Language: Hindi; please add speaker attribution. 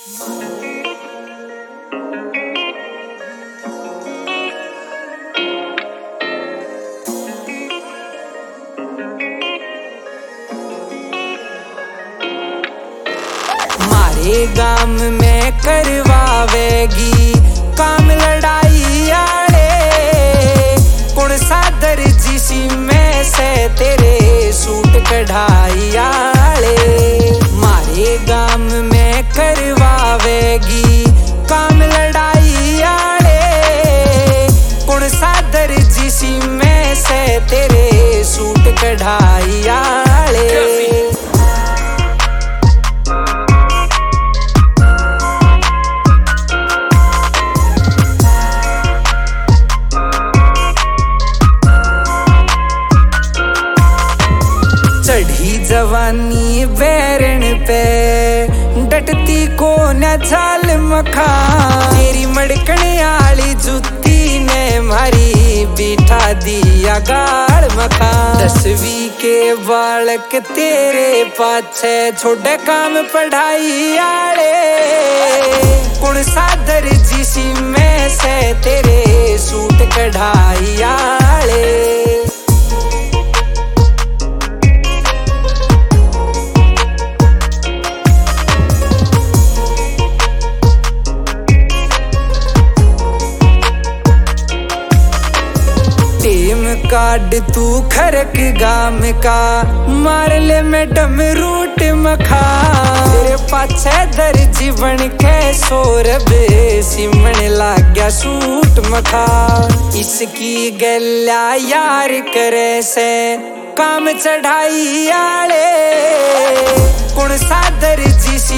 Speaker 1: मारे गाम में करवावेगी काम लड़ाई आले, कौन सा दर्जी सी में से तेरे सूट कढ़ाई आले। मारे गाम में करवावेगी काम लड़ाई आले, कौन सा दर्जी सी में से तेरे सूट कढ़ाई आले। चढ़ी जवानी बैरन पे डटती को न झाल मखा, तेरी मड़कन आली जुत्ती ने मारी बिठा दिया गाल मखा। 10वीं के बालक तेरे पाछे छोड़े काम पढ़ाई आले, कौन सा दर्जी सी में से तेरे सूट कढ़ाई आले। टेम काट तू खरक गाम का, मार ले मैडम रूट मखा। तेरे पाछे दर्जी बन के सौरभ सिमण लाग गया सूट मखा। इसकी गल्ला यार करे से काम चढ़ाई आले, कौन सा दर्जी